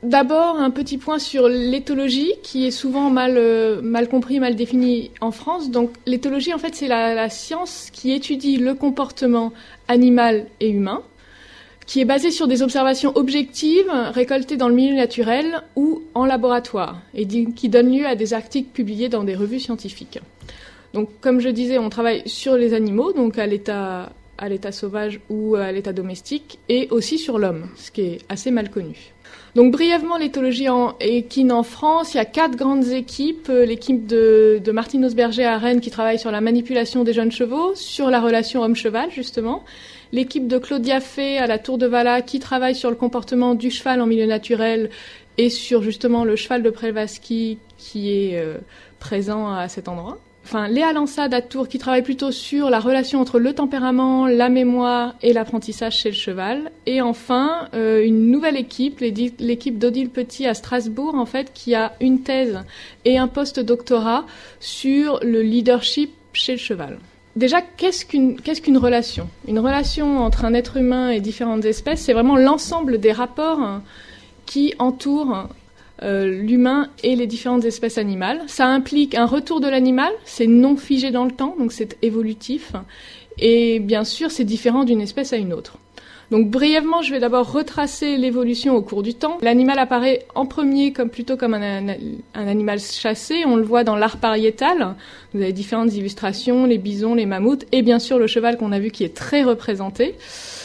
d'abord, un petit point sur l'éthologie, qui est souvent mal compris, mal définie en France. Donc, l'éthologie, en fait, c'est la science qui étudie le comportement animal et humain, qui est basée sur des observations objectives récoltées dans le milieu naturel ou en laboratoire, et qui donne lieu à des articles publiés dans des revues scientifiques. Donc, comme je disais, on travaille sur les animaux, donc à l'état sauvage ou à l'état domestique, et aussi sur l'homme, ce qui est assez mal connu. Donc brièvement, l'éthologie équine en France, il y a 4 grandes équipes. L'équipe de Martine Osberger à Rennes qui travaille sur la manipulation des jeunes chevaux, sur la relation homme-cheval justement. L'équipe de Claudia Fay à la Tour de Valla qui travaille sur le comportement du cheval en milieu naturel et sur justement le cheval de Prevasky qui est présent à cet endroit. Enfin, Léa Lansade à Tours qui travaille plutôt sur la relation entre le tempérament, la mémoire et l'apprentissage chez le cheval. Et enfin, une nouvelle équipe, l'équipe d'Odile Petit à Strasbourg, en fait, qui a une thèse et un post-doctorat sur le leadership chez le cheval. Déjà, qu'est-ce qu'une relation ? Une relation entre un être humain et différentes espèces, c'est vraiment l'ensemble des rapports qui entourent l'humain et les différentes espèces animales. Ça implique un retour de l'animal, c'est non figé dans le temps, donc c'est évolutif. Et bien sûr, c'est différent d'une espèce à une autre. Donc brièvement, je vais d'abord retracer l'évolution au cours du temps. L'animal apparaît en premier plutôt comme un animal chassé. On le voit dans l'art pariétal. Vous avez différentes illustrations, les bisons, les mammouths, et bien sûr le cheval qu'on a vu qui est très représenté.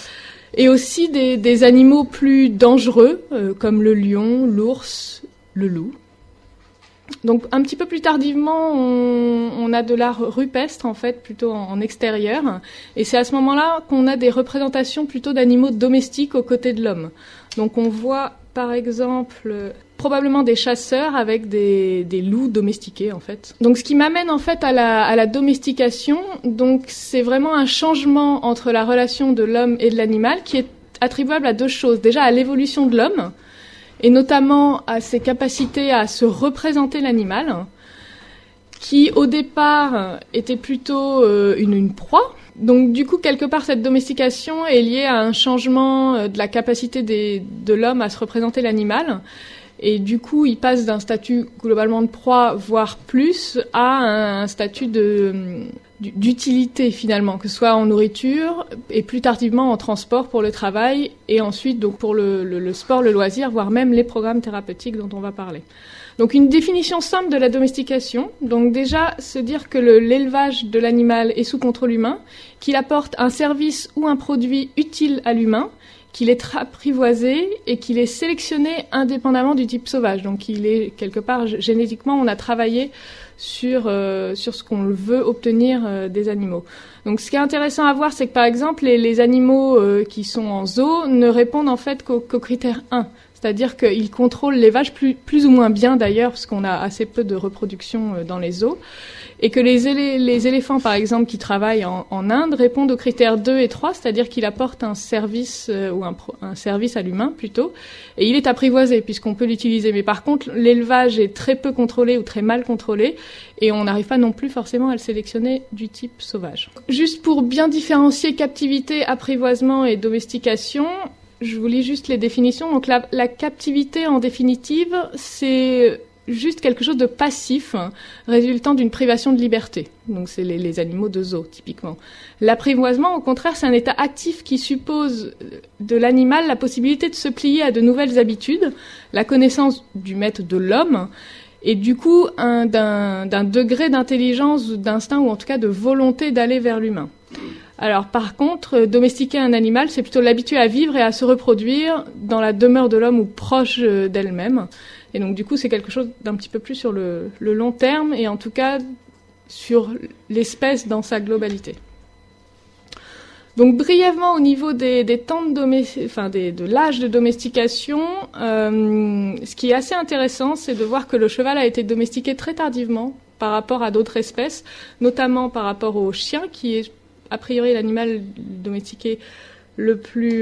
Et aussi des animaux plus dangereux, comme le lion, l'ours, le loup. Donc un petit peu plus tardivement, on a de l'art rupestre, en fait, plutôt en extérieur. Et c'est à ce moment-là qu'on a des représentations plutôt d'animaux domestiques aux côtés de l'homme. Donc on voit, par exemple, probablement des chasseurs avec des loups domestiqués, en fait. Donc ce qui m'amène, en fait, à la domestication. Donc c'est vraiment un changement entre la relation de l'homme et de l'animal qui est attribuable à 2 choses. Déjà, à l'évolution de l'homme, et notamment à ses capacités à se représenter l'animal, qui au départ était plutôt une proie. Donc du coup, quelque part, cette domestication est liée à un changement de la capacité de l'homme à se représenter l'animal. Et du coup, il passe d'un statut globalement de proie, voire plus, à un statut d'utilité finalement, que ce soit en nourriture et plus tardivement en transport pour le travail et ensuite donc pour le sport, le loisir, voire même les programmes thérapeutiques dont on va parler. Donc une définition simple de la domestication. Donc déjà, se dire que l'élevage de l'animal est sous contrôle humain, qu'il apporte un service ou un produit utile à l'humain, qu'il est apprivoisé et qu'il est sélectionné indépendamment du type sauvage. Donc il est quelque part génétiquement, on a travaillé sur ce qu'on veut obtenir des animaux. Donc ce qui est intéressant à voir, c'est que par exemple les animaux qui sont en zoo ne répondent en fait qu'au critère 1. C'est-à-dire qu'ils contrôlent l'élevage plus ou moins bien d'ailleurs, parce qu'on a assez peu de reproduction dans les zoos, et que les éléphants, par exemple, qui travaillent en Inde, répondent aux critères 2 et 3, c'est-à-dire qu'il apporte un service ou un service à l'humain plutôt, et il est apprivoisé puisqu'on peut l'utiliser. Mais par contre, l'élevage est très peu contrôlé ou très mal contrôlé, et on n'arrive pas non plus forcément à le sélectionner du type sauvage. Juste pour bien différencier captivité, apprivoisement et domestication, je vous lis juste les définitions. Donc la captivité, en définitive, c'est juste quelque chose de passif, résultant d'une privation de liberté. Donc c'est les animaux de zoo, typiquement. L'apprivoisement, au contraire, c'est un état actif qui suppose de l'animal la possibilité de se plier à de nouvelles habitudes, la connaissance du maître de l'homme, et du coup d'un degré d'intelligence, d'instinct, ou en tout cas de volonté d'aller vers l'humain. Alors par contre, domestiquer un animal, c'est plutôt l'habituer à vivre et à se reproduire dans la demeure de l'homme ou proche d'elle-même. Et donc du coup, c'est quelque chose d'un petit peu plus sur le long terme et en tout cas sur l'espèce dans sa globalité. Donc brièvement au niveau des temps de l'âge de domestication, ce qui est assez intéressant, c'est de voir que le cheval a été domestiqué très tardivement par rapport à d'autres espèces, notamment par rapport au chien qui est a priori l'animal domestiqué le plus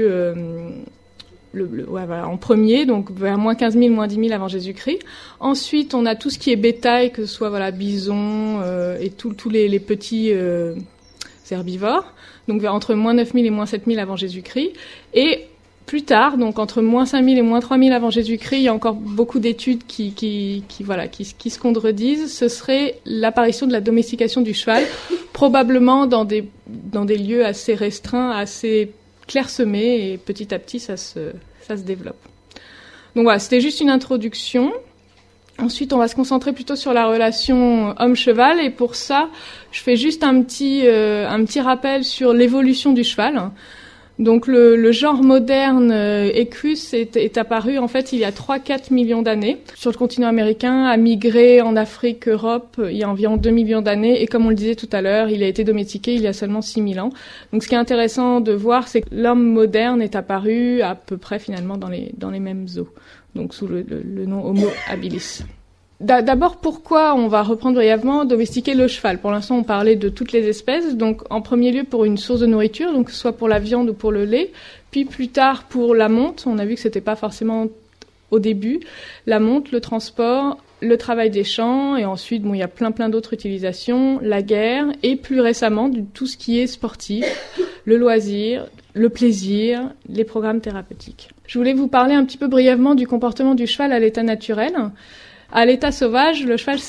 en premier, donc vers moins 15 000, moins 10 000 avant Jésus-Christ. Ensuite, on a tout ce qui est bétail, que ce soit bisons et tous les petits herbivores, donc entre moins 9 000 et moins 7 000 avant Jésus-Christ. Et Plus tard, donc entre moins 5000 et moins 3000 avant Jésus-Christ, il y a encore beaucoup d'études qui se contredisent. Ce serait l'apparition de la domestication du cheval, probablement dans des lieux assez restreints, assez clairsemés, et petit à petit, ça se développe. Donc voilà, c'était juste une introduction. Ensuite, on va se concentrer plutôt sur la relation homme-cheval, et pour ça, je fais juste un petit rappel sur l'évolution du cheval. Donc le genre moderne Equus est apparu en fait il y a 3-4 millions d'années sur le continent américain, a migré en Afrique, Europe il y a environ 2 millions d'années, et comme on le disait tout à l'heure, il a été domestiqué il y a seulement 6000 ans. Donc ce qui est intéressant de voir, c'est que l'homme moderne est apparu à peu près finalement dans les mêmes eaux, donc sous le nom Homo habilis. D'abord, pourquoi on va reprendre brièvement domestiquer le cheval? Pour l'instant, on parlait de toutes les espèces. Donc, en premier lieu, pour une source de nourriture, donc soit pour la viande ou pour le lait. Puis plus tard, pour la monte. On a vu que c'était pas forcément au début. La monte, le transport, le travail des champs. Et ensuite, il y a plein d'autres utilisations. La guerre. Et plus récemment, tout ce qui est sportif, le loisir, le plaisir, les programmes thérapeutiques. Je voulais vous parler un petit peu brièvement du comportement du cheval à l'état naturel. À l'état sauvage, le cheval,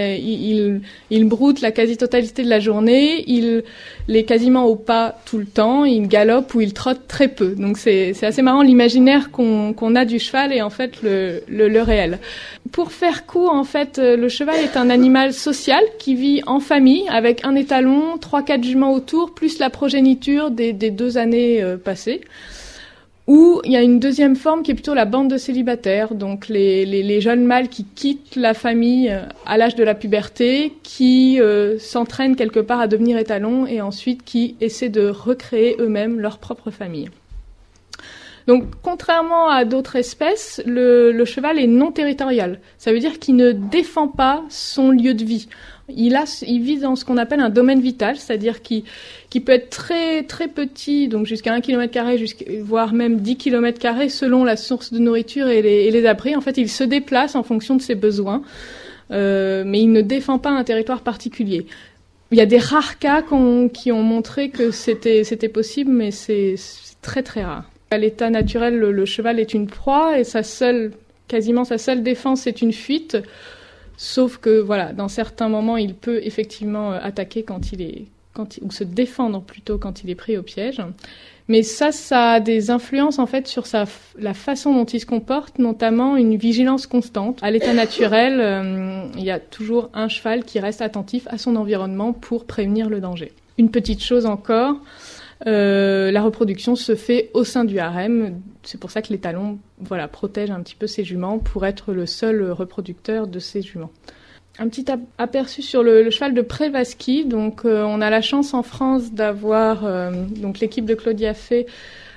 il broute la quasi-totalité de la journée, il est quasiment au pas tout le temps, il galope ou il trotte très peu. Donc c'est assez marrant l'imaginaire qu'on a du cheval et en fait le réel. Pour faire court, en fait, le cheval est un animal social qui vit en famille avec un étalon, 3-4 juments autour, plus la progéniture des 2 années passées. Ou il y a une deuxième forme qui est plutôt la bande de célibataires, donc les jeunes mâles qui quittent la famille à l'âge de la puberté, qui s'entraînent quelque part à devenir étalons et ensuite qui essaient de recréer eux-mêmes leur propre famille. Donc, contrairement à d'autres espèces, le cheval est non territorial. Ça veut dire qu'il ne défend pas son lieu de vie. Il vit dans ce qu'on appelle un domaine vital, c'est-à-dire qu'il peut être très très petit, donc jusqu'à 1 km², voire même 10 km² selon la source de nourriture et les abris. En fait, il se déplace en fonction de ses besoins, mais il ne défend pas un territoire particulier. Il y a des rares cas qui ont montré que c'était possible, mais c'est très très rare. À l'état naturel, le cheval est une proie et quasiment sa seule défense est une fuite. Sauf que, voilà, dans certains moments, il peut effectivement attaquer ou se défendre plutôt quand il est pris au piège. Mais ça a des influences, en fait, sur la façon dont il se comporte, notamment une vigilance constante. À l'état naturel, il y a toujours un cheval qui reste attentif à son environnement pour prévenir le danger. Une petite chose encore, la reproduction se fait au sein du harem. C'est pour ça que l'étalon, protège un petit peu ses juments pour être le seul reproducteur de ses juments. Un petit aperçu sur le cheval de Prevasky. Donc, on a la chance en France d'avoir donc l'équipe de Claudia Fay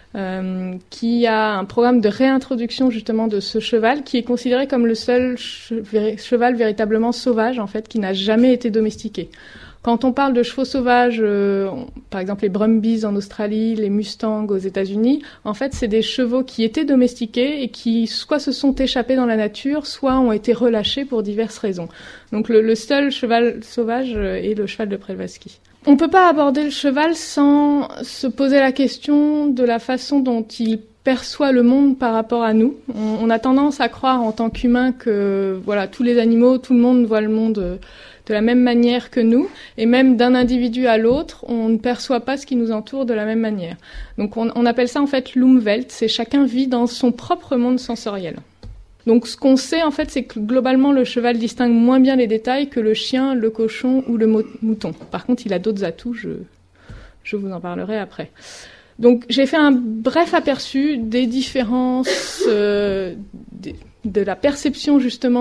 qui a un programme de réintroduction justement de ce cheval qui est considéré comme le seul cheval véritablement sauvage en fait qui n'a jamais été domestiqué. Quand on parle de chevaux sauvages, par exemple les Brumbies en Australie, les Mustangs aux États-Unis, en fait, c'est des chevaux qui étaient domestiqués et qui soit se sont échappés dans la nature, soit ont été relâchés pour diverses raisons. Donc le seul cheval sauvage est le cheval de Prevasky. On ne peut pas aborder le cheval sans se poser la question de la façon dont il perçoit le monde par rapport à nous. On a tendance à croire en tant qu'humains que tous les animaux, tout le monde voit le monde de la même manière que nous, et même d'un individu à l'autre, on ne perçoit pas ce qui nous entoure de la même manière. Donc on appelle ça en fait l'Umwelt, c'est chacun vit dans son propre monde sensoriel. Donc ce qu'on sait en fait, c'est que globalement le cheval distingue moins bien les détails que le chien, le cochon ou le mouton. Par contre, il a d'autres atouts, je vous en parlerai après. Donc j'ai fait un bref aperçu des différences de la perception justement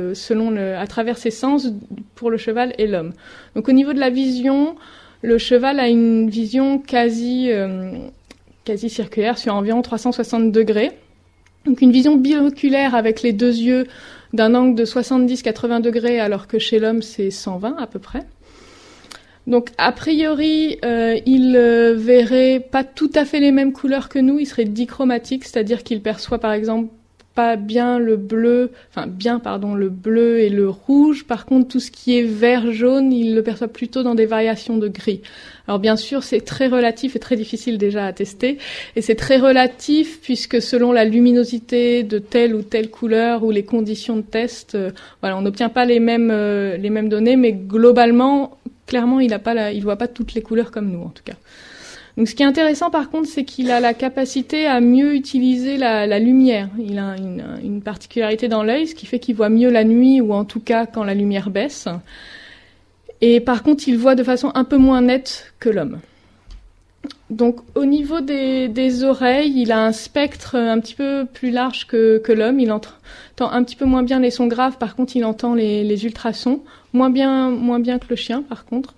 à travers ses sens pour le cheval et l'homme. Donc au niveau de la vision, le cheval a une vision quasi circulaire sur environ 360 degrés. Donc une vision binoculaire avec les 2 yeux d'un angle de 70-80 degrés alors que chez l'homme c'est 120 à peu près. Donc, a priori, il verrait pas tout à fait les mêmes couleurs que nous. Il serait dichromatique, c'est-à-dire qu'il perçoit, par exemple, pas bien le bleu et le rouge. Par contre, tout ce qui est vert, jaune, il le perçoit plutôt dans des variations de gris. Alors bien sûr, c'est très relatif et très difficile déjà à tester. Et c'est très relatif puisque selon la luminosité de telle ou telle couleur ou les conditions de test, on n'obtient pas les mêmes données, mais globalement, clairement, il voit pas toutes les couleurs comme nous en tout cas. Donc, ce qui est intéressant, par contre, c'est qu'il a la capacité à mieux utiliser la lumière. Il a une particularité dans l'œil, ce qui fait qu'il voit mieux la nuit, ou en tout cas quand la lumière baisse. Et par contre, il voit de façon un peu moins nette que l'homme. Donc, au niveau des oreilles, il a un spectre un petit peu plus large que l'homme. Il entend un petit peu moins bien les sons graves. Par contre, il entend les ultrasons. Moins bien que le chien, par contre.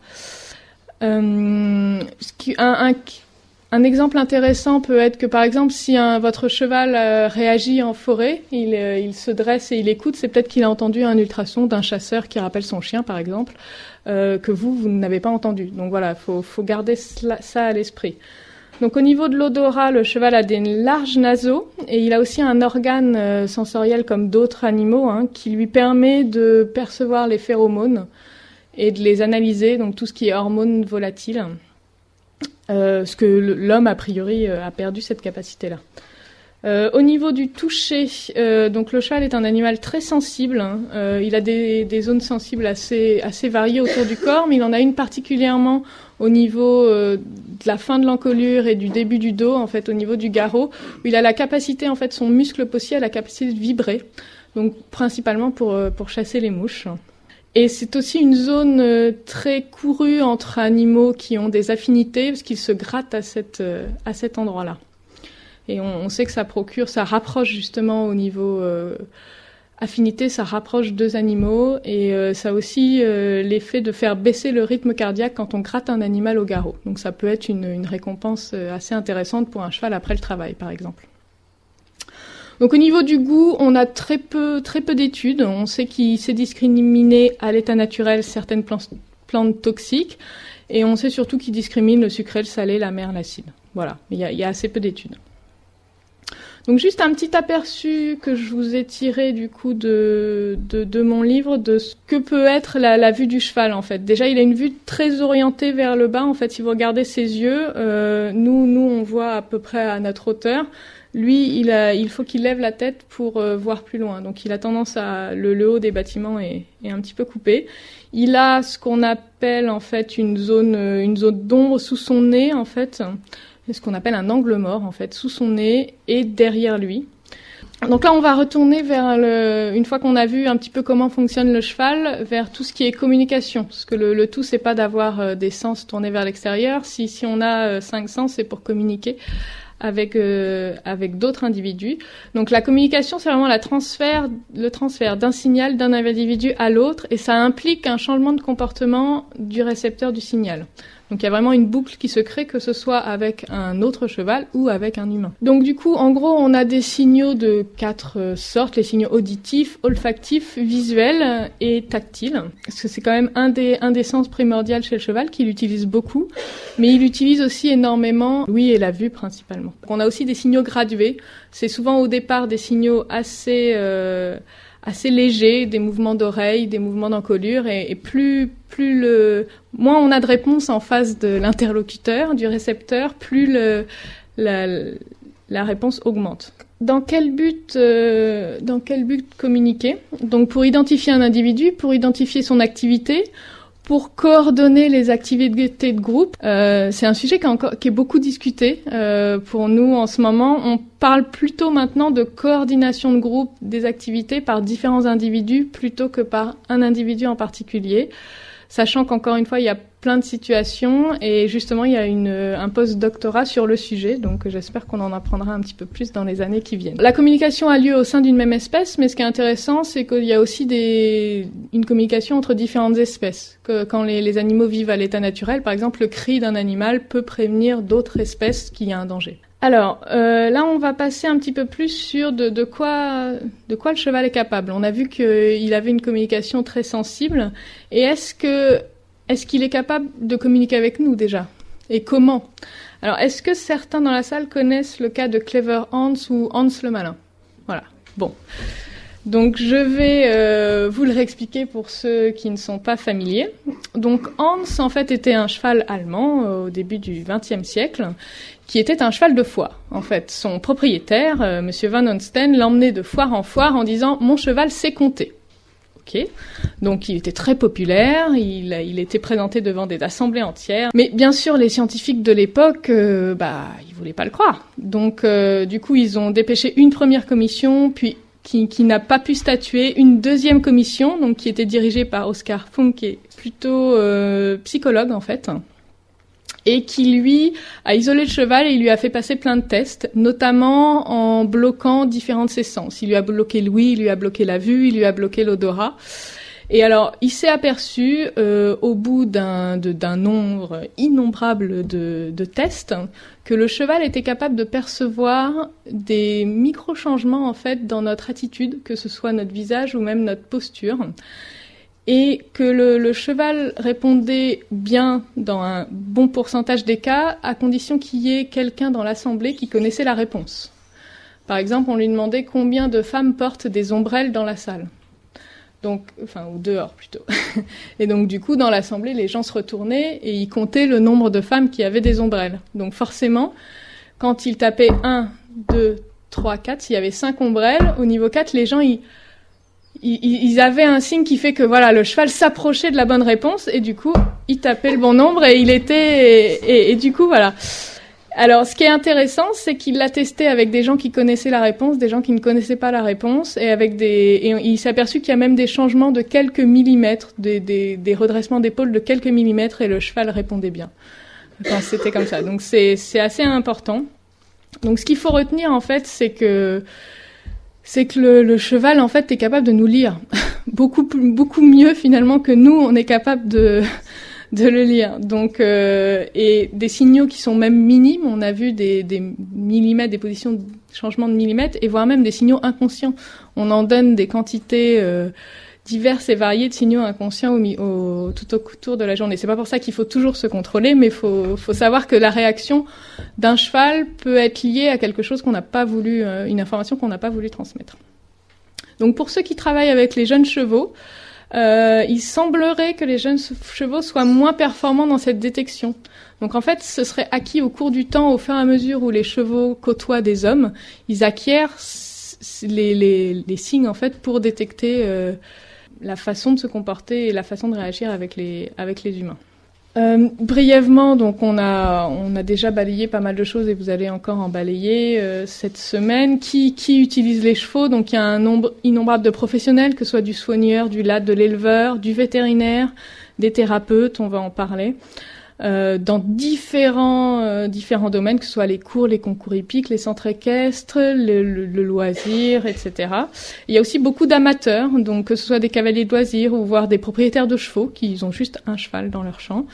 Un exemple intéressant peut être que, par exemple, si votre cheval réagit en forêt, il se dresse et il écoute, c'est peut-être qu'il a entendu un ultrason d'un chasseur qui rappelle son chien, par exemple, que vous n'avez pas entendu. Donc voilà, faut garder ça à l'esprit. Donc au niveau de l'odorat, le cheval a des larges naseaux et il a aussi un organe sensoriel comme d'autres animaux qui lui permet de percevoir les phéromones et de les analyser, donc tout ce qui est hormones volatiles. Parce que l'homme, a priori, a perdu cette capacité-là. Au niveau du toucher, donc le cheval est un animal très sensible. Il a des zones sensibles assez variées autour du corps, mais il en a une particulièrement au niveau de la fin de l'encolure et du début du dos, en fait, au niveau du garrot, où il a la capacité, en fait, son muscle possier a la capacité de vibrer, donc principalement pour chasser les mouches. Et c'est aussi une zone très courue entre animaux qui ont des affinités, parce qu'ils se grattent à cet endroit-là. Et on sait que ça rapproche justement au niveau affinité, ça rapproche deux animaux, et ça a aussi l'effet de faire baisser le rythme cardiaque quand on gratte un animal au garrot. Donc ça peut être une récompense assez intéressante pour un cheval après le travail, par exemple. Donc au niveau du goût, on a très peu d'études. On sait qu'il sait discriminer à l'état naturel certaines plantes toxiques, et on sait surtout qu'il discrimine le sucré, le salé, l'amer, l'acide. Voilà, il y a assez peu d'études. Donc juste un petit aperçu que je vous ai tiré du coup de mon livre de ce que peut être la vue du cheval en fait. Déjà, il a une vue très orientée vers le bas. En fait, si vous regardez ses yeux, nous on voit à peu près à notre hauteur. Lui, il faut qu'il lève la tête pour voir plus loin. Donc, il a tendance à le haut des bâtiments est un petit peu coupé. Il a ce qu'on appelle en fait une zone d'ombre sous son nez en fait, ce qu'on appelle un angle mort en fait, sous son nez et derrière lui. Donc là, on va retourner vers une fois qu'on a vu un petit peu comment fonctionne le cheval, vers tout ce qui est communication. Parce que le tout, c'est pas d'avoir des sens tournés vers l'extérieur. Si on a 5 sens, c'est pour communiquer avec d'autres individus. Donc la communication, c'est vraiment le transfert d'un signal d'un individu à l'autre, et ça implique un changement de comportement du récepteur du signal. Donc il y a vraiment une boucle qui se crée, que ce soit avec un autre cheval ou avec un humain. Donc du coup, en gros, on a des signaux de 4 sortes, les signaux auditifs, olfactifs, visuels et tactiles. Parce que c'est quand même un des sens primordiaux chez le cheval, qu'il utilise beaucoup, mais il utilise aussi énormément l'ouïe et la vue principalement. On a aussi des signaux gradués. C'est souvent au départ des signaux assez légers, des mouvements d'oreille, des mouvements d'encolure, et moins on a de réponses en face de l'interlocuteur, du récepteur, plus la réponse augmente. Dans quel but communiquer? Donc pour identifier un individu, pour identifier son activité, pour coordonner les activités de groupe. C'est un sujet qui est beaucoup discuté pour nous en ce moment. On parle plutôt maintenant de coordination de groupe des activités par différents individus plutôt que par un individu en particulier. Sachant qu'encore une fois, il y a plein de situations, et justement, il y a un post-doctorat sur le sujet, donc j'espère qu'on en apprendra un petit peu plus dans les années qui viennent. La communication a lieu au sein d'une même espèce, mais ce qui est intéressant, c'est qu'il y a aussi une communication entre différentes espèces. Quand les animaux vivent à l'état naturel, par exemple, le cri d'un animal peut prévenir d'autres espèces qu'il y a un danger. Alors, là, on va passer un petit peu plus sur de quoi le cheval est capable. On a vu qu'il avait une communication très sensible. Et est-ce qu'il est capable de communiquer avec nous, déjà? Et comment? Alors, est-ce que certains dans la salle connaissent le cas de Clever Hans ou Hans le Malin? Voilà. Bon. Donc je vais vous le réexpliquer pour ceux qui ne sont pas familiers. Donc Hans en fait était un cheval allemand au début du XXe siècle, qui était un cheval de foire. En fait, son propriétaire, Monsieur Van Onsten, l'emmenait de foire en foire en disant « Mon cheval sait compter ». Okay. Donc il était très populaire, il était présenté devant des assemblées entières. Mais bien sûr, les scientifiques de l'époque, ils voulaient pas le croire. Donc du coup, ils ont dépêché une première commission, puis qui n'a pas pu statuer, une deuxième commission, donc qui était dirigée par Oskar Funk, qui est plutôt psychologue en fait, et qui lui a isolé le cheval et il lui a fait passer plein de tests, notamment en bloquant différents de ses sens. Il lui a bloqué l'ouïe, il lui a bloqué la vue, il lui a bloqué l'odorat. Et alors, il s'est aperçu, au bout d'un nombre innombrable de tests, que le cheval était capable de percevoir des micro-changements, en fait, dans notre attitude, que ce soit notre visage ou même notre posture. Et que le cheval répondait bien dans un bon pourcentage des cas, à condition qu'il y ait quelqu'un dans l'assemblée qui connaissait la réponse. Par exemple, on lui demandait combien de femmes portent des ombrelles dans la salle. Donc, ou dehors plutôt. Et donc, du coup, dans l'assemblée, les gens se retournaient et ils comptaient le nombre de femmes qui avaient des ombrelles. Donc, forcément, quand ils tapaient 1, 2, 3, 4, s'il y avait 5 ombrelles, au niveau 4, les gens, ils avaient un signe qui fait que, voilà, le cheval s'approchait de la bonne réponse et du coup, il tapait le bon nombre et il était... Et du coup, voilà. Alors, ce qui est intéressant, c'est qu'il l'a testé avec des gens qui connaissaient la réponse, des gens qui ne connaissaient pas la réponse, et il s'est aperçu qu'il y a même des changements de quelques millimètres, des redressements d'épaule de quelques millimètres, et le cheval répondait bien quand c'était comme ça. Donc, c'est assez important. Donc, ce qu'il faut retenir, en fait, c'est que le cheval, en fait, est capable de nous lire beaucoup mieux, finalement, que nous, on est capable de le lire. Donc, et des signaux qui sont même minimes, on a vu des millimètres, des positions de changement de millimètres, et voire même des signaux inconscients. On en donne des quantités diverses et variées de signaux inconscients tout autour de la journée. C'est pas pour ça qu'il faut toujours se contrôler, mais faut savoir que la réaction d'un cheval peut être liée à quelque chose qu'on n'a pas voulu, une information qu'on n'a pas voulu transmettre. Donc, pour ceux qui travaillent avec les jeunes chevaux, il semblerait que les jeunes chevaux soient moins performants dans cette détection. Donc en fait, ce serait acquis au cours du temps, au fur et à mesure où les chevaux côtoient des hommes, ils acquièrent les signes en fait pour détecter la façon de se comporter et la façon de réagir avec les humains. Brièvement, donc on a déjà balayé pas mal de choses et vous allez encore en balayer cette semaine. Qui utilise les chevaux? Donc il y a un nombre innombrable de professionnels, que ce soit du soigneur, du latte, de l'éleveur, du vétérinaire, des thérapeutes, on va en parler, dans différents domaines, que ce soit les cours, les concours hippiques, les centres équestres, le loisir, etc. Il y a aussi beaucoup d'amateurs, donc que ce soit des cavaliers de loisirs ou voire des propriétaires de chevaux qui ont juste un cheval dans leur champ.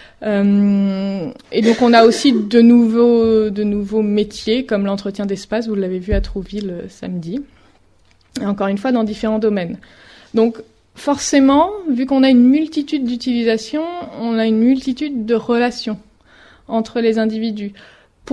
Et donc on a aussi de nouveaux métiers comme l'entretien d'espace, vous l'avez vu à Trouville samedi. Et encore une fois dans différents domaines. Donc forcément, vu qu'on a une multitude d'utilisations, on a une multitude de relations entre les individus. Pourquoi ?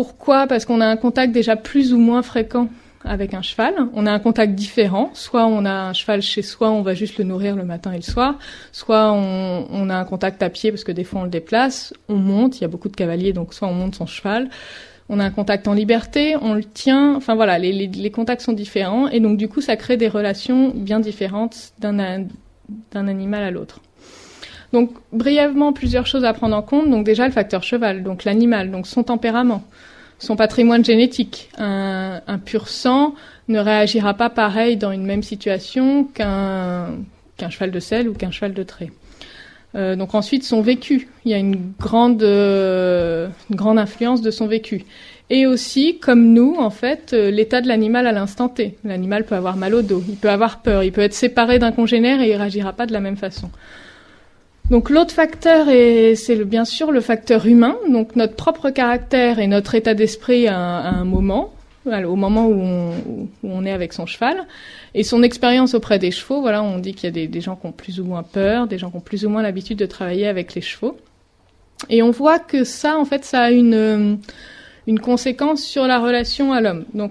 Parce qu'on a un contact déjà plus ou moins fréquent avec un cheval. On a un contact différent. Soit on a un cheval chez soi, on va juste le nourrir le matin et le soir. Soit on a un contact à pied parce que des fois on le déplace. On monte, il y a beaucoup de cavaliers, donc soit on monte son cheval. On a un contact en liberté, on le tient. Enfin voilà, les contacts sont différents. Et donc du coup, ça crée des relations bien différentes d'un animal à l'autre. Donc, brièvement, plusieurs choses à prendre en compte. Donc, déjà, le facteur cheval, donc l'animal, donc son tempérament, son patrimoine génétique. Un pur sang ne réagira pas pareil dans une même situation qu'un cheval de selle ou qu'un cheval de trait. Donc, ensuite, son vécu. Il y a une grande influence de son vécu. Et aussi, comme nous, en fait, l'état de l'animal à l'instant T. L'animal peut avoir mal au dos, il peut avoir peur, il peut être séparé d'un congénère et il réagira pas de la même façon. Donc l'autre facteur, c'est bien sûr le facteur humain, donc notre propre caractère et notre état d'esprit à un moment, au moment où on est avec son cheval, et son expérience auprès des chevaux. Voilà, on dit qu'il y a des gens qui ont plus ou moins peur, des gens qui ont plus ou moins l'habitude de travailler avec les chevaux. Et on voit que ça, en fait, ça a une conséquence sur la relation à l'homme. Donc,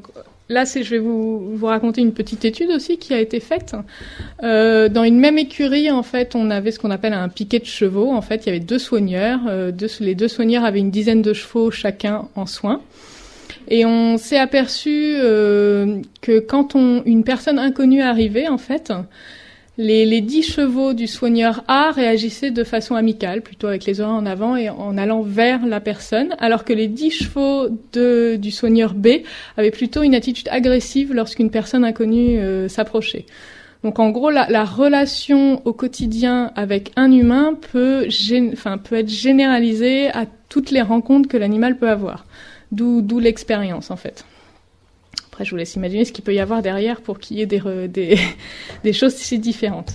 là, je vais vous raconter une petite étude aussi qui a été faite. Dans une même écurie, en fait, on avait ce qu'on appelle un piquet de chevaux. En fait, il y avait 2 soigneurs. Les 2 soigneurs avaient une dizaine de chevaux chacun en soins. Et on s'est aperçu que quand une personne inconnue arrivait, en fait, les 10 chevaux du soigneur A réagissaient de façon amicale, plutôt avec les oreilles en avant et en allant vers la personne, alors que les 10 chevaux du soigneur B avaient plutôt une attitude agressive lorsqu'une personne inconnue s'approchait. Donc en gros, la relation au quotidien avec un humain peut être généralisée à toutes les rencontres que l'animal peut avoir. D'où l'expérience, en fait. Après, je vous laisse imaginer ce qu'il peut y avoir derrière pour qu'il y ait des choses si différentes.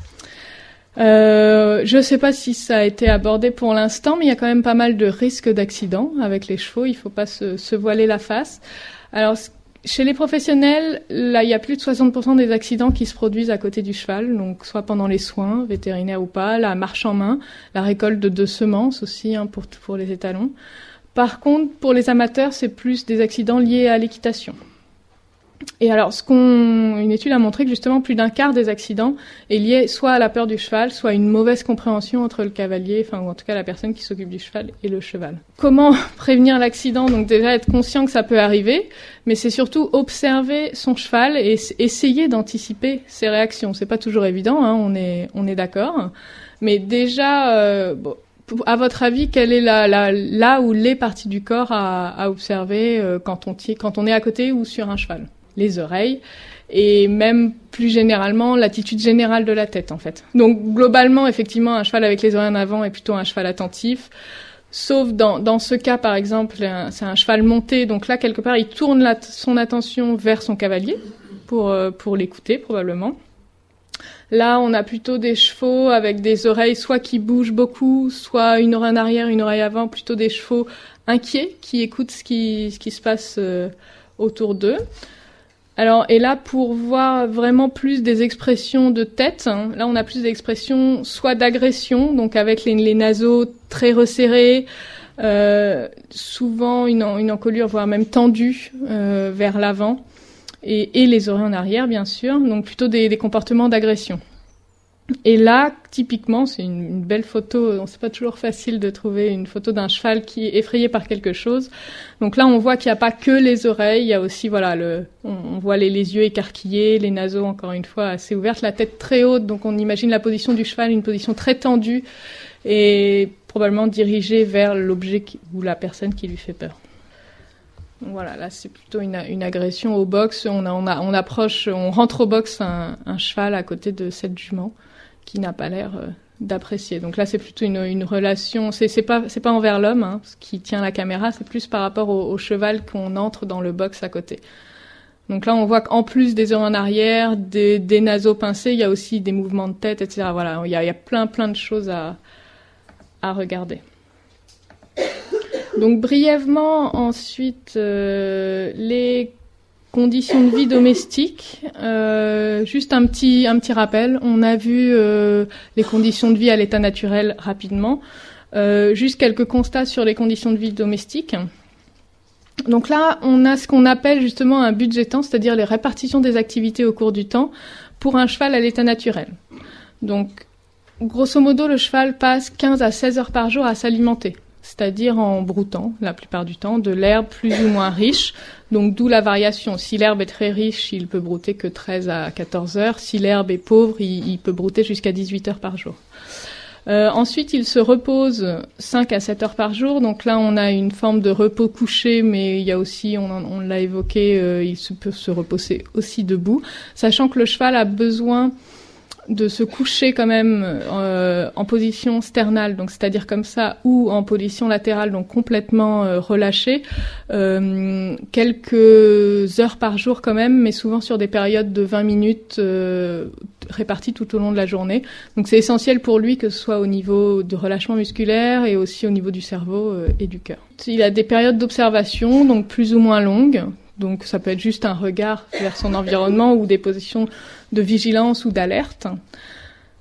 Je ne sais pas si ça a été abordé pour l'instant, mais il y a quand même pas mal de risques d'accidents avec les chevaux. Il ne faut pas se voiler la face. Alors, chez les professionnels, là, il y a plus de 60% des accidents qui se produisent à côté du cheval, donc soit pendant les soins, vétérinaires ou pas, la marche en main, la récolte de semences aussi, pour les étalons. Par contre, pour les amateurs, c'est plus des accidents liés à l'équitation. Et alors, une étude a montré que justement plus d'un quart des accidents est lié soit à la peur du cheval, soit à une mauvaise compréhension entre le cavalier, ou en tout cas la personne qui s'occupe du cheval et le cheval. Comment prévenir l'accident? Donc déjà être conscient que ça peut arriver, mais c'est surtout observer son cheval et essayer d'anticiper ses réactions. C'est pas toujours évident, hein, on est d'accord, mais déjà, à votre avis, quelle est là ou les parties du corps à observer quand on est à côté ou sur un cheval? Les oreilles et même plus généralement l'attitude générale de la tête, en fait. Donc globalement, effectivement, un cheval avec les oreilles en avant est plutôt un cheval attentif, sauf dans ce cas, par exemple, c'est un cheval monté, donc là, quelque part, il tourne son attention vers son cavalier pour l'écouter, probablement. Là, on a plutôt des chevaux avec des oreilles soit qui bougent beaucoup, soit une oreille en arrière, une oreille avant, plutôt des chevaux inquiets qui écoutent ce qui se passe autour d'eux. Alors, et là, pour voir vraiment plus des expressions de tête, hein, là, on a plus d'expressions soit d'agression, donc avec les naseaux très resserrés, souvent une encolure, voire même tendue vers l'avant, et les oreilles en arrière, bien sûr, donc plutôt des comportements d'agression. Et là, typiquement, c'est une belle photo. C'est pas toujours facile de trouver une photo d'un cheval qui est effrayé par quelque chose. Donc là, on voit qu'il n'y a pas que les oreilles. Il y a aussi, on voit les yeux écarquillés, les naseaux, encore une fois, assez ouvertes, la tête très haute. Donc on imagine la position du cheval, une position très tendue et probablement dirigée vers l'objet ou la personne qui lui fait peur. Donc voilà, là, c'est plutôt une agression au box. On rentre au box un cheval à côté de cette jument qui n'a pas l'air d'apprécier. Donc là, c'est plutôt une relation. C'est pas envers l'homme, hein, qui tient la caméra. C'est plus par rapport au cheval qu'on entre dans le box à côté. Donc là, on voit qu'en plus des oreilles en arrière, des naseaux pincés, il y a aussi des mouvements de tête, etc. Voilà, il y a plein de choses à regarder. Donc brièvement, ensuite, les conditions de vie domestiques. Juste un petit rappel. On a vu les conditions de vie à l'état naturel rapidement. Juste quelques constats sur les conditions de vie domestiques. Donc là, on a ce qu'on appelle justement un budget temps, c'est-à-dire les répartitions des activités au cours du temps pour un cheval à l'état naturel. Donc, grosso modo, le cheval passe 15 à 16 heures par jour à s'alimenter, c'est-à-dire en broutant, la plupart du temps, de l'herbe plus ou moins riche, donc d'où la variation. Si l'herbe est très riche, il peut brouter que 13 à 14 heures. Si l'herbe est pauvre, il peut brouter jusqu'à 18 heures par jour. Ensuite, il se repose 5 à 7 heures par jour. Donc là, on a une forme de repos couché, mais il y a aussi, on l'a évoqué, il peut se reposer aussi debout, sachant que le cheval a besoin de se coucher quand même en position sternale, donc c'est-à-dire comme ça, ou en position latérale, donc complètement relâché, quelques heures par jour quand même, mais souvent sur des périodes de 20 minutes réparties tout au long de la journée. Donc c'est essentiel pour lui, que ce soit au niveau de relâchement musculaire et aussi au niveau du cerveau et du cœur. Il a des périodes d'observation, donc plus ou moins longues. Donc ça peut être juste un regard vers son environnement ou des positions de vigilance ou d'alerte.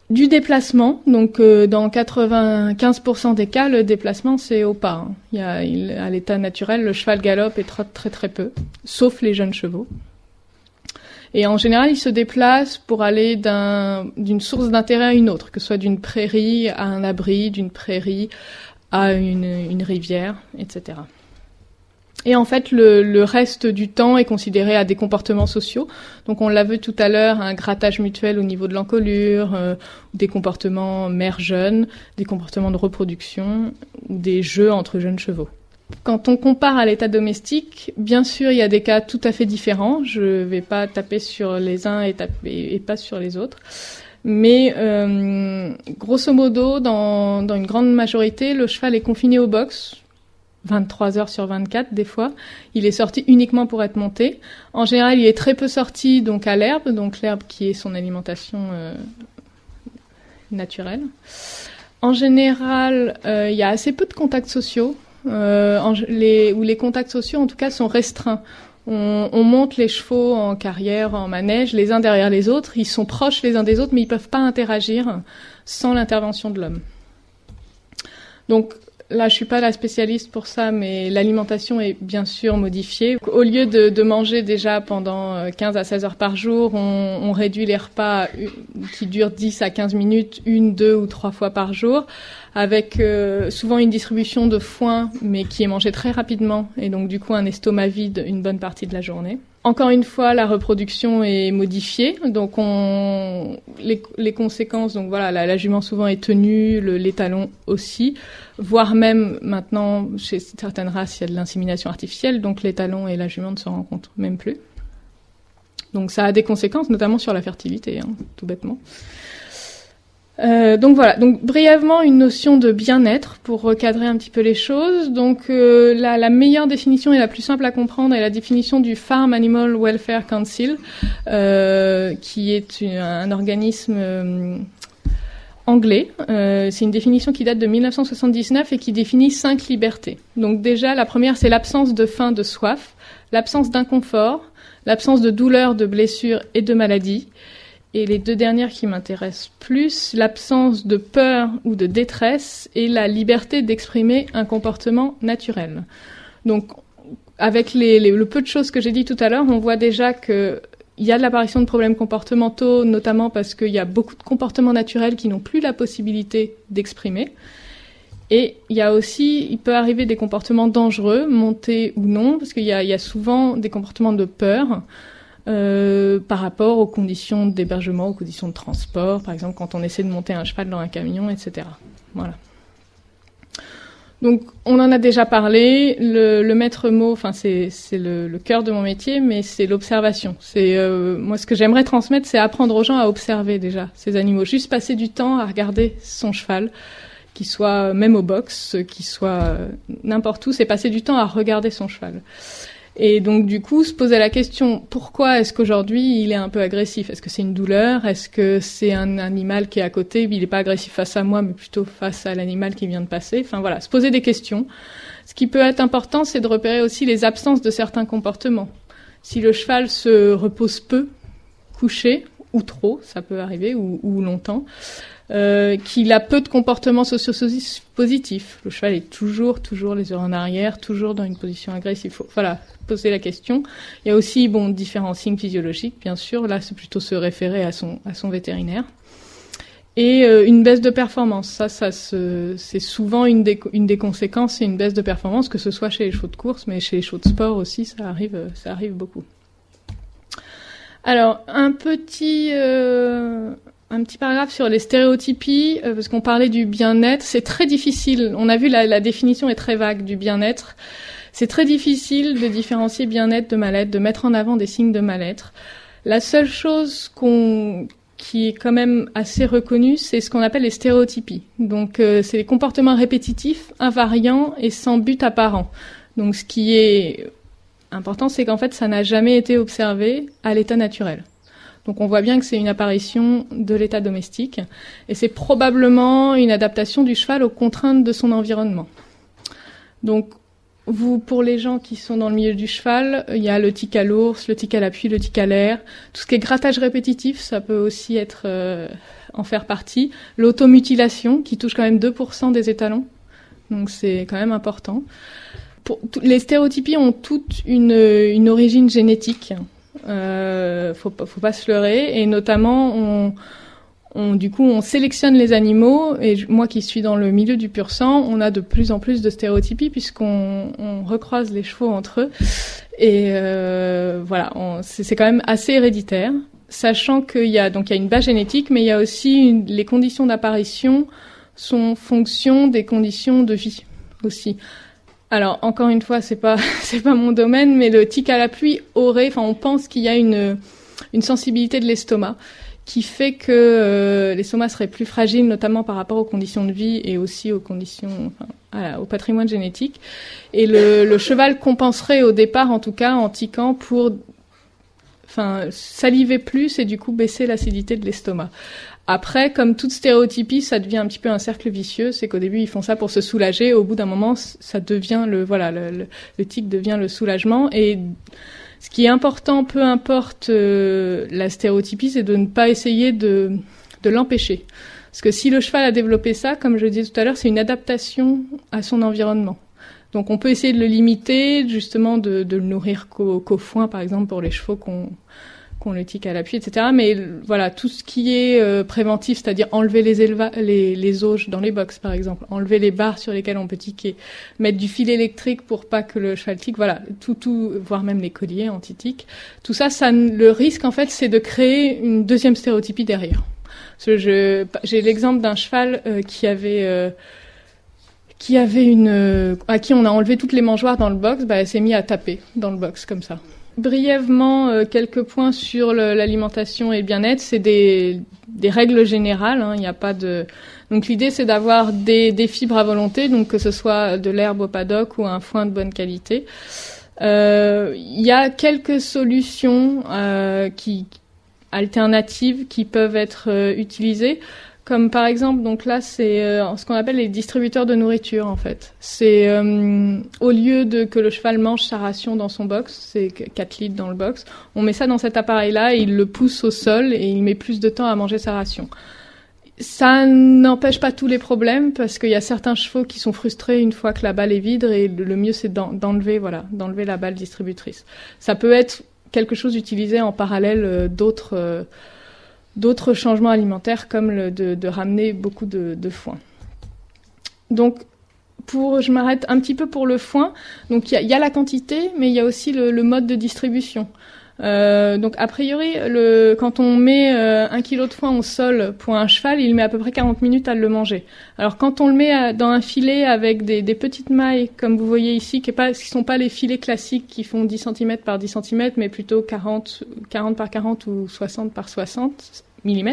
Du déplacement, donc dans 95% des cas, le déplacement c'est au pas. À l'état naturel, le cheval galope et trotte très très peu, sauf les jeunes chevaux. Et en général, il se déplace pour aller d'une source d'intérêt à une autre, que ce soit d'une prairie à un abri, d'une prairie à une rivière, etc. Et en fait, le reste du temps est considéré à des comportements sociaux. Donc, on l'a vu tout à l'heure, un grattage mutuel au niveau de l'encolure, des comportements mère-jeune, des comportements de reproduction, ou des jeux entre jeunes chevaux. Quand on compare à l'état domestique, bien sûr, il y a des cas tout à fait différents. Je ne vais pas taper sur les uns et pas sur les autres. Mais grosso modo, dans une grande majorité, le cheval est confiné au box, 23 heures sur 24 des fois. Il est sorti uniquement pour être monté. En général, il est très peu sorti donc à l'herbe, donc l'herbe qui est son alimentation naturelle. En général, il y a assez peu de contacts sociaux, où les contacts sociaux en tout cas sont restreints. On monte les chevaux en carrière, en manège, les uns derrière les autres. Ils sont proches les uns des autres, mais ils peuvent pas interagir sans l'intervention de l'homme. Donc là, je suis pas la spécialiste pour ça, mais l'alimentation est bien sûr modifiée. Au lieu de manger déjà pendant 15 à 16 heures par jour, on réduit les repas qui durent 10 à 15 minutes, 1, 2 ou 3 fois par jour, avec souvent une distribution de foin, mais qui est mangé très rapidement, et donc du coup un estomac vide une bonne partie de la journée. Encore une fois, la reproduction est modifiée, donc les conséquences, donc voilà, la jument souvent est tenue, l'étalon aussi, voire même maintenant, chez certaines races, il y a de l'insémination artificielle, donc l'étalon et la jument ne se rencontrent même plus. Donc ça a des conséquences, notamment sur la fertilité, tout bêtement. Donc voilà, donc brièvement une notion de bien-être pour recadrer un petit peu les choses. Donc la meilleure définition et la plus simple à comprendre est la définition du Farm Animal Welfare Council, qui est un organisme anglais. C'est une définition qui date de 1979 et qui définit 5 libertés. Donc déjà, la première, c'est l'absence de faim, de soif, l'absence d'inconfort, l'absence de douleur, de blessure et de maladie. Et les 2 dernières qui m'intéressent plus, l'absence de peur ou de détresse et la liberté d'exprimer un comportement naturel. Donc, avec le peu de choses que j'ai dit tout à l'heure, on voit déjà qu'il y a de l'apparition de problèmes comportementaux, notamment parce qu'il y a beaucoup de comportements naturels qui n'ont plus la possibilité d'exprimer. Et il peut arriver des comportements dangereux, montés ou non, parce qu'il y a souvent des comportements de peur, par rapport aux conditions d'hébergement, aux conditions de transport, par exemple quand on essaie de monter un cheval dans un camion, etc. Voilà. Donc on en a déjà parlé, le maître mot, enfin c'est le cœur de mon métier, mais c'est l'observation. Moi ce que j'aimerais transmettre, c'est apprendre aux gens à observer déjà ces animaux, juste passer du temps à regarder son cheval, qu'il soit même au box, qu'il soit n'importe où, c'est passer du temps à regarder son cheval. Et donc, du coup, se poser la question, pourquoi est-ce qu'aujourd'hui, il est un peu agressif? Est-ce que c'est une douleur? Est-ce que c'est un animal qui est à côté? Il n'est pas agressif face à moi, mais plutôt face à l'animal qui vient de passer. Enfin, voilà, se poser des questions. Ce qui peut être important, c'est de repérer aussi les absences de certains comportements. Si le cheval se repose peu, couché, ou trop, ça peut arriver, ou longtemps, qu'il a peu de comportements socio-positifs. Le cheval est toujours les yeux en arrière, toujours dans une position agressive. Il faut, voilà, poser la question. Il y a aussi, différents signes physiologiques, bien sûr. Là, c'est plutôt se référer à son vétérinaire. Et une baisse de performance. C'est souvent une des conséquences, c'est une baisse de performance, que ce soit chez les chevaux de course, mais chez les chevaux de sport aussi, ça arrive beaucoup. Alors, un petit paragraphe sur les stéréotypies, parce qu'on parlait du bien-être. C'est très difficile. On a vu la définition est très vague du bien-être. C'est très difficile de différencier bien-être de mal-être, de mettre en avant des signes de mal-être. La seule chose qui est quand même assez reconnue, c'est ce qu'on appelle les stéréotypies. Donc, c'est les comportements répétitifs, invariants et sans but apparent. Donc, ce qui est important, c'est qu'en fait, ça n'a jamais été observé à l'état naturel. Donc on voit bien que c'est une apparition de l'état domestique, et c'est probablement une adaptation du cheval aux contraintes de son environnement. Donc Pour les gens qui sont dans le milieu du cheval, il y a le tic à l'ours, le tic à l'appui, le tic à l'air. Tout ce qui est grattage répétitif, ça peut aussi en faire partie. L'automutilation, qui touche quand même 2% des étalons. Donc c'est quand même important. Les stéréotypies ont toutes une origine génétique. Faut pas se leurrer. Et notamment, du coup, on sélectionne les animaux, et moi qui suis dans le milieu du pur sang, on a de plus en plus de stéréotypies puisqu'on recroise les chevaux entre eux. Et voilà, c'est quand même assez héréditaire, sachant qu'il y a une base génétique, mais il y a aussi les conditions d'apparition sont fonction des conditions de vie aussi. Alors encore une fois, c'est pas mon domaine, mais le tic à la pluie on pense qu'il y a une sensibilité de l'estomac qui fait que l'estomac serait plus fragile, notamment par rapport aux conditions de vie et aussi aux conditions, au patrimoine génétique. Et le cheval compenserait au départ, en tout cas, en tiquant pour, saliver plus et du coup baisser l'acidité de l'estomac. Après, comme toute stéréotypie, ça devient un petit peu un cercle vicieux. C'est qu'au début, ils font ça pour se soulager. Au bout d'un moment, ça devient le tic devient le soulagement. Et ce qui est important, peu importe la stéréotypie, c'est de ne pas essayer de l'empêcher. Parce que si le cheval a développé ça, comme je le disais tout à l'heure, c'est une adaptation à son environnement. Donc on peut essayer de le limiter, justement de le nourrir qu'au foin, par exemple, pour les chevaux qu'on le tique à l'appui, etc. Mais voilà, tout ce qui est préventif, c'est-à-dire enlever les auges dans les box, par exemple, enlever les barres sur lesquelles on peut tiquer, mettre du fil électrique pour pas que le cheval tique, voilà, tout, voire même les colliers anti-tic. Tout ça, le risque, en fait, c'est de créer une deuxième stéréotypie derrière. Parce que j'ai l'exemple d'un cheval à qui on a enlevé toutes les mangeoires dans le box, elle s'est mise à taper dans le box, comme ça. Brièvement, quelques points sur l'alimentation et le bien-être. C'est des règles générales. Il n'y a pas de. Donc l'idée, c'est d'avoir des fibres à volonté, donc que ce soit de l'herbe au paddock ou un foin de bonne qualité. Il y a quelques solutions alternatives qui peuvent être utilisées. Comme par exemple, donc là, c'est ce qu'on appelle les distributeurs de nourriture, en fait. C'est au lieu que le cheval mange sa ration dans son box, c'est 4 litres dans le box, on met ça dans cet appareil-là, et il le pousse au sol et il met plus de temps à manger sa ration. Ça n'empêche pas tous les problèmes, parce qu'il y a certains chevaux qui sont frustrés une fois que la balle est vide, et le mieux c'est d'enlever la balle distributrice. Ça peut être quelque chose utilisé en parallèle d'autres changements alimentaires, comme de ramener beaucoup de foin. Donc, je m'arrête un petit peu pour le foin. Donc, il y a la quantité, mais il y a aussi le mode de distribution. Donc, a priori, quand on met 1 kilo de foin au sol pour un cheval, il met à peu près 40 minutes à le manger. Alors, quand on le met dans un filet avec des petites mailles, comme vous voyez ici, qui sont pas les filets classiques qui font 10 cm par 10 cm, mais plutôt 40 par 40 ou 60 par 60 mm,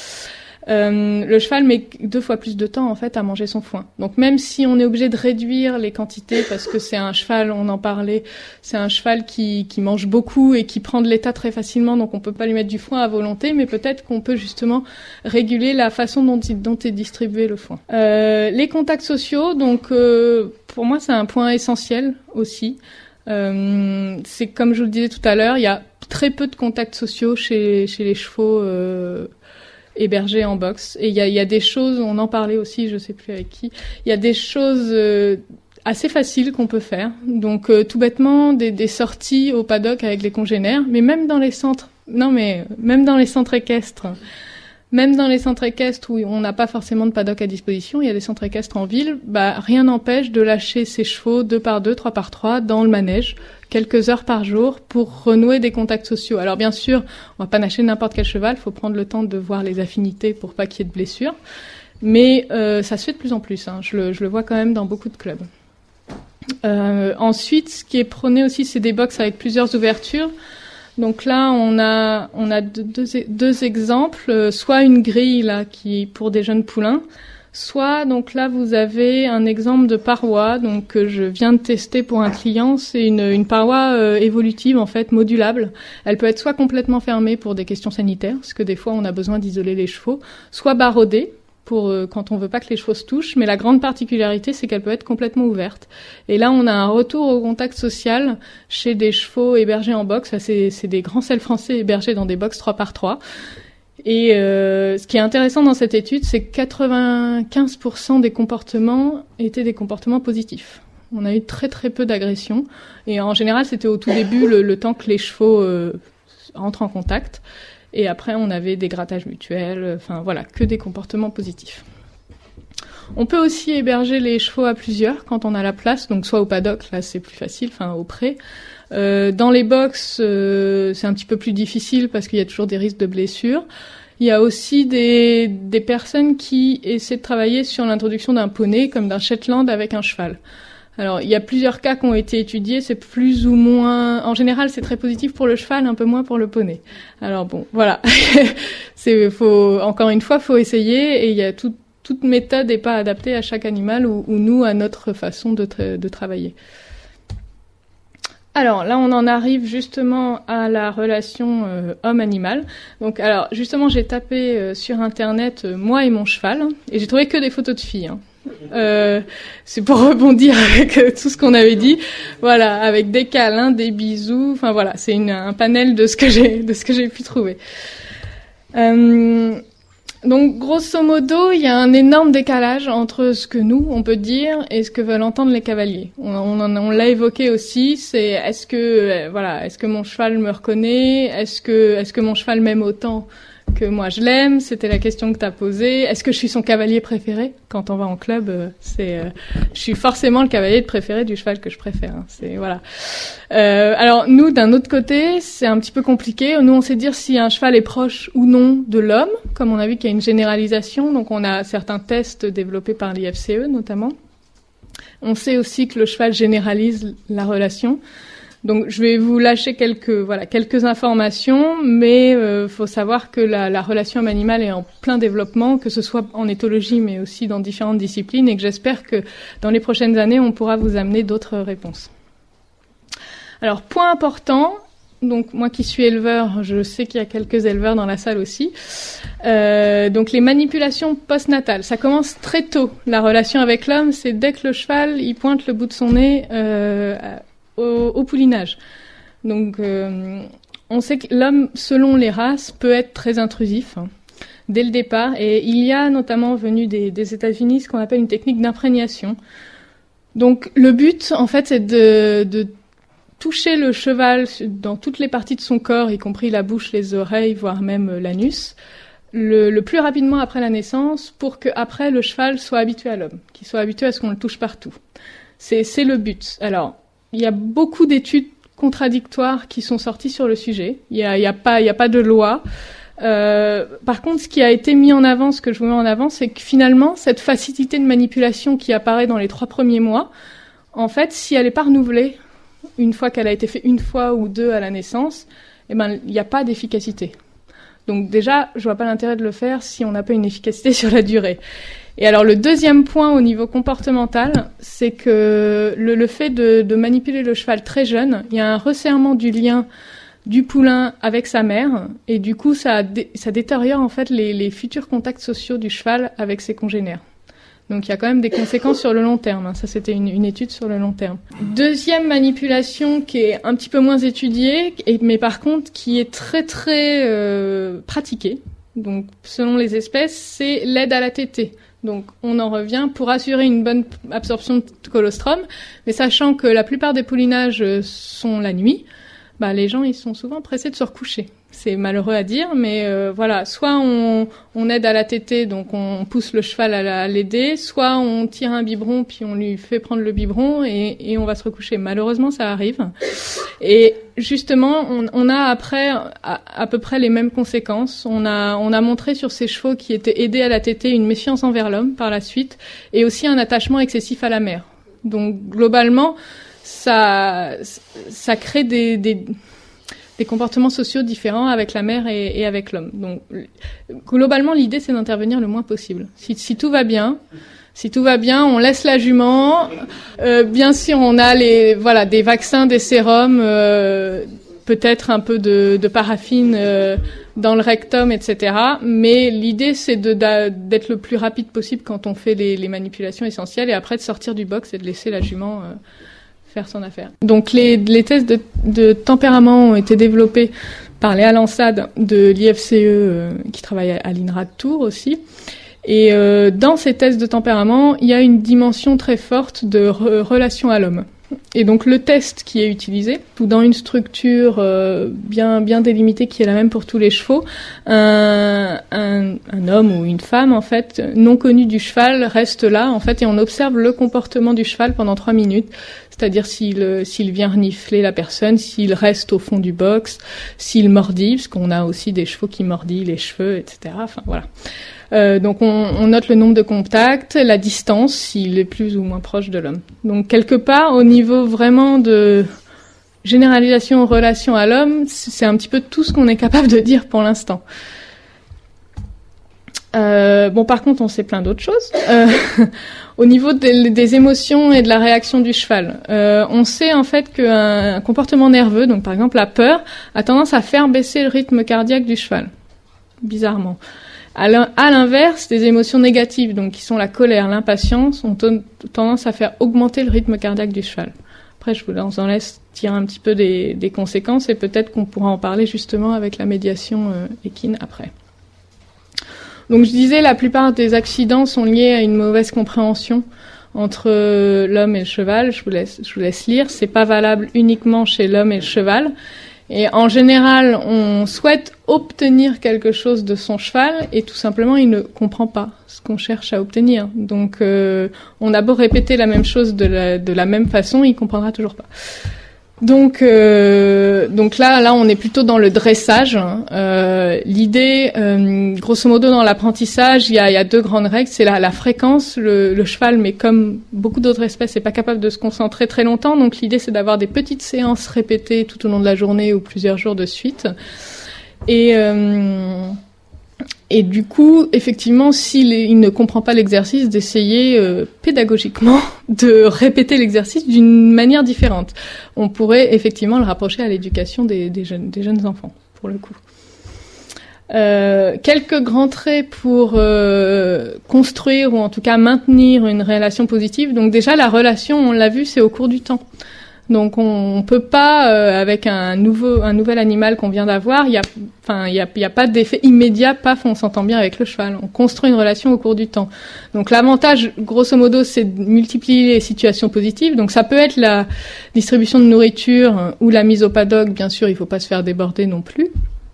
le cheval met 2 fois plus de temps en fait à manger son foin. Donc même si on est obligé de réduire les quantités parce que c'est un cheval, on en parlait, c'est un cheval qui mange beaucoup et qui prend de l'état très facilement, donc on peut pas lui mettre du foin à volonté, mais peut-être qu'on peut justement réguler la façon dont est distribué le foin. Les contacts sociaux, donc pour moi c'est un point essentiel aussi. C'est comme je vous le disais tout à l'heure, il y a très peu de contacts sociaux chez les chevaux hébergés en box. Et il y a des choses, on en parlait aussi, je sais plus avec qui, il y a des choses assez faciles qu'on peut faire. Donc tout bêtement, des sorties au paddock avec les congénères, mais même dans les centres équestres. Même dans les centres équestres où on n'a pas forcément de paddock à disposition, il y a des centres équestres en ville, rien n'empêche de lâcher ses chevaux 2 par 2, 3 par 3 dans le manège, quelques heures par jour pour renouer des contacts sociaux. Alors bien sûr, on va pas lâcher n'importe quel cheval, il faut prendre le temps de voir les affinités pour pas qu'il y ait de blessures. Mais ça se fait de plus en plus, je le vois quand même dans beaucoup de clubs. Ensuite, ce qui est prôné aussi, c'est des box avec plusieurs ouvertures. Donc là, on a deux exemples, soit une grille là qui pour des jeunes poulains, soit donc là vous avez un exemple de paroi donc que je viens de tester pour un client. C'est une paroi évolutive en fait, modulable. Elle peut être soit complètement fermée pour des questions sanitaires, parce que des fois on a besoin d'isoler les chevaux, soit barrodée pour quand on veut pas que les chevaux se touchent, mais la grande particularité, c'est qu'elle peut être complètement ouverte. Et là, on a un retour au contact social chez des chevaux hébergés en box. C'est des grands selles français hébergés dans des box 3x3. Et ce qui est intéressant dans cette étude, c'est que 95% des comportements étaient des comportements positifs. On a eu très très peu d'agressions. Et en général, c'était au tout début, le temps que les chevaux entrent en contact. Et après, on avait des grattages mutuels, enfin voilà, que des comportements positifs. On peut aussi héberger les chevaux à plusieurs quand on a la place, donc soit au paddock, là c'est plus facile, enfin au pré. Dans les box, c'est un petit peu plus difficile parce qu'il y a toujours des risques de blessures. Il y a aussi des personnes qui essaient de travailler sur l'introduction d'un poney, comme d'un Shetland avec un cheval. Alors, il y a plusieurs cas qui ont été étudiés, c'est plus ou moins... En général, c'est très positif pour le cheval, un peu moins pour le poney. Alors bon, voilà. Encore une fois, faut essayer, et il y a toute méthode n'est pas adaptée à chaque animal ou nous, à notre façon de travailler. Alors là, on en arrive justement à la relation homme-animal. Donc, alors justement, j'ai tapé sur Internet moi et mon cheval, et j'ai trouvé que des photos de filles. C'est pour rebondir avec tout ce qu'on avait dit. Voilà, avec des câlins, des bisous. Enfin voilà, c'est un panel de ce que j'ai pu trouver. Donc, grosso modo, il y a un énorme décalage entre ce que nous, on peut dire, et ce que veulent entendre les cavaliers. On l'a évoqué aussi, c'est est-ce que mon cheval me reconnaît? Est-ce que mon cheval m'aime autant que moi je l'aime? C'était la question que tu as posée. Est-ce que je suis son cavalier préféré? Quand on va en club, je suis forcément le cavalier préféré du cheval que je préfère. Voilà. Alors nous, d'un autre côté, c'est un petit peu compliqué. Nous, on sait dire si un cheval est proche ou non de l'homme, comme on a vu qu'il y a une généralisation. Donc on a certains tests développés par l'IFCE notamment. On sait aussi que le cheval généralise la relation. Donc, je vais vous lâcher quelques informations, mais faut savoir que la relation homme-animal est en plein développement, que ce soit en éthologie, mais aussi dans différentes disciplines, et que j'espère que dans les prochaines années, on pourra vous amener d'autres réponses. Alors, point important. Donc, moi qui suis éleveur, je sais qu'il y a quelques éleveurs dans la salle aussi. Donc, les manipulations postnatales, ça commence très tôt. La relation avec l'homme, c'est dès que le cheval, il pointe le bout de son nez au poulinage. Donc, on sait que l'homme, selon les races, peut être très intrusif dès le départ. Et il y a notamment venu des États-Unis ce qu'on appelle une technique d'imprégnation. Donc, le but, en fait, c'est de toucher le cheval dans toutes les parties de son corps, y compris la bouche, les oreilles, voire même l'anus, le plus rapidement après la naissance, pour que après le cheval soit habitué à l'homme, qu'il soit habitué à ce qu'on le touche partout. C'est le but. Alors, il y a beaucoup d'études contradictoires qui sont sorties sur le sujet. Il y a pas de loi. Par contre, ce qui a été mis en avant, ce que je vous mets en avant, c'est que finalement, cette facilité de manipulation qui apparaît dans les 3 premiers mois, en fait, si elle n'est pas renouvelée, une fois qu'elle a été faite une fois ou deux à la naissance, il n'y a pas d'efficacité. Donc déjà, je vois pas l'intérêt de le faire si on n'a pas une efficacité sur la durée. Et alors le deuxième point au niveau comportemental, c'est que le fait de manipuler le cheval très jeune, il y a un resserrement du lien du poulain avec sa mère, et du coup ça détériore en fait les futurs contacts sociaux du cheval avec ses congénères. Donc il y a quand même des conséquences sur le long terme. Ça, c'était une étude sur le long terme. Deuxième manipulation qui est un petit peu moins étudiée, mais par contre qui est très très pratiquée. Donc selon les espèces, c'est l'aide à la tétée. Donc on en revient pour assurer une bonne absorption de colostrum, mais sachant que la plupart des poulinages sont la nuit, les gens ils sont souvent pressés de se recoucher. C'est malheureux à dire, mais voilà, soit on aide à la tétée, donc on pousse le cheval à l'aider, soit on tire un biberon puis on lui fait prendre le biberon et on va se recoucher. Malheureusement, ça arrive. Et justement, on a après à peu près les mêmes conséquences. On a montré sur ces chevaux qui étaient aidés à la tétée une méfiance envers l'homme par la suite, et aussi un attachement excessif à la mère. Donc globalement, ça crée des comportements sociaux différents avec la mère et avec l'homme. Donc, globalement, l'idée, c'est d'intervenir le moins possible. Si tout va bien, on laisse la jument. Bien sûr, on a des vaccins, des sérums, peut-être un peu de paraffine dans le rectum, etc. Mais l'idée, c'est d'être le plus rapide possible quand on fait les manipulations essentielles et après de sortir du box et de laisser la jument faire son affaire. Donc les tests de tempérament ont été développés par Léa Lansade de l'IFCE qui travaille à l'INRA de Tours aussi. Et dans ces tests de tempérament, il y a une dimension très forte de relation à l'homme. Et donc le test qui est utilisé, tout dans une structure bien délimitée qui est la même pour tous les chevaux, un homme ou une femme en fait non connu du cheval reste là en fait et on observe le comportement du cheval pendant 3 minutes, c'est-à-dire s'il vient renifler la personne, s'il reste au fond du box, s'il mordit, parce qu'on a aussi des chevaux qui mordillent les cheveux, etc. Enfin voilà. Donc on note le nombre de contacts, la distance, s'il est plus ou moins proche de l'homme. Donc quelque part, au niveau vraiment de généralisation en relation à l'homme, c'est un petit peu tout ce qu'on est capable de dire pour l'instant. Bon, par contre, on sait plein d'autres choses. Au niveau des émotions et de la réaction du cheval, on sait en fait qu'un comportement nerveux, donc par exemple la peur, a tendance à faire baisser le rythme cardiaque du cheval, bizarrement. À l'inverse, des émotions négatives, donc qui sont la colère, l'impatience, ont tendance à faire augmenter le rythme cardiaque du cheval. Après, je vous en laisse tirer un petit peu des conséquences et peut-être qu'on pourra en parler justement avec la médiation équine après. Donc je disais, la plupart des accidents sont liés à une mauvaise compréhension entre l'homme et le cheval. Je vous laisse lire. C'est pas valable uniquement chez l'homme et le cheval. Et en général, on souhaite obtenir quelque chose de son cheval et tout simplement, il ne comprend pas ce qu'on cherche à obtenir. Donc, on a beau répéter la même chose de la même façon, il comprendra toujours pas. Donc là, on est plutôt dans le dressage. L'idée, grosso modo, dans l'apprentissage, il y a 2 grandes règles. C'est la fréquence. Le cheval, mais comme beaucoup d'autres espèces, n'est pas capable de se concentrer très longtemps. Donc l'idée, c'est d'avoir des petites séances répétées tout au long de la journée ou plusieurs jours de suite. Et du coup, effectivement, il ne comprend pas l'exercice, d'essayer pédagogiquement de répéter l'exercice d'une manière différente. On pourrait effectivement le rapprocher à l'éducation des jeunes enfants, pour le coup. Quelques grands traits pour construire ou en tout cas maintenir une relation positive. Donc déjà, la relation, on l'a vu, c'est au cours du temps. Donc on peut pas avec un nouvel animal qu'on vient d'avoir, il y a pas d'effet immédiat, paf, on s'entend bien avec le cheval. On construit une relation au cours du temps. Donc l'avantage grosso modo, c'est de multiplier les situations positives. Donc ça peut être la distribution de nourriture ou la mise au paddock, bien sûr, il faut pas se faire déborder non plus.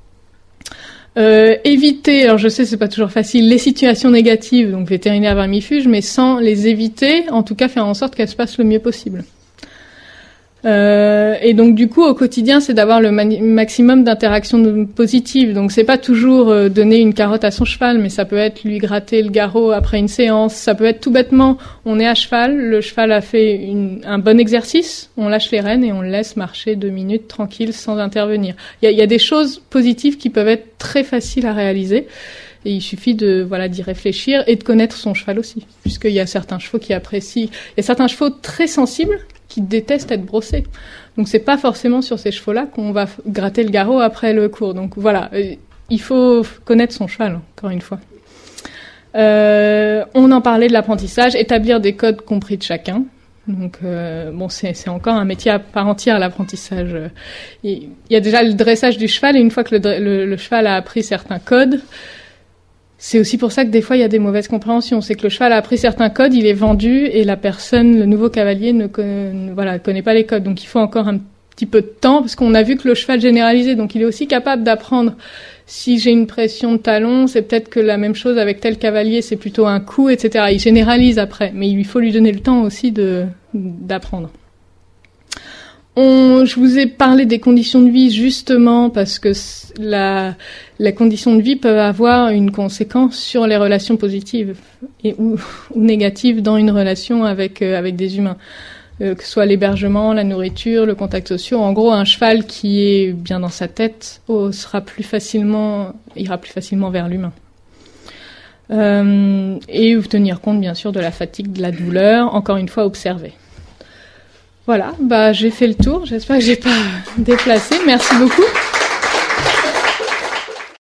Éviter, alors je sais c'est pas toujours facile, les situations négatives, donc vétérinaire, vermifuge, mais sans les éviter, en tout cas faire en sorte qu'elles se passent le mieux possible. Et donc du coup au quotidien c'est d'avoir le maximum d'interactions positives. Donc c'est pas toujours donner une carotte à son cheval, mais ça peut être lui gratter le garrot après une séance. Ça peut être tout bêtement, on est à cheval, le cheval a fait un bon exercice, on lâche les rênes et on le laisse marcher 2 minutes tranquille sans intervenir. Il y a des choses positives qui peuvent être très faciles à réaliser. Et il suffit d'y réfléchir et de connaître son cheval aussi, puisqu'il y a certains chevaux qui apprécient, il y a certains chevaux très sensibles qui détestent être brossés. Donc c'est pas forcément sur ces chevaux-là qu'on va gratter le garrot après le cours. Donc voilà, il faut connaître son cheval, encore une fois. On en parlait de l'apprentissage, établir des codes compris de chacun. Donc c'est encore un métier à part entière, l'apprentissage. Il y a déjà le dressage du cheval, et une fois que le cheval a appris certains codes, c'est aussi pour ça que des fois il y a des mauvaises compréhensions. C'est que le cheval a appris certains codes, il est vendu et la personne, le nouveau cavalier, ne connaît pas les codes. Donc il faut encore un petit peu de temps parce qu'on a vu que le cheval généralisait. Donc il est aussi capable d'apprendre. Si j'ai une pression de talon, c'est peut-être que la même chose avec tel cavalier, c'est plutôt un coup, etc. Il généralise après, mais il faut lui donner le temps aussi d'apprendre. Je vous ai parlé des conditions de vie justement parce que les conditions de vie peuvent avoir une conséquence sur les relations positives ou négatives dans une relation avec des humains. Que ce soit l'hébergement, la nourriture, le contact social. En gros, un cheval qui est bien dans sa tête ira plus facilement vers l'humain. Et tenir compte bien sûr de la fatigue, de la douleur, encore une fois observer. Voilà, j'ai fait le tour, j'espère que j'ai pas déplacé. Merci beaucoup.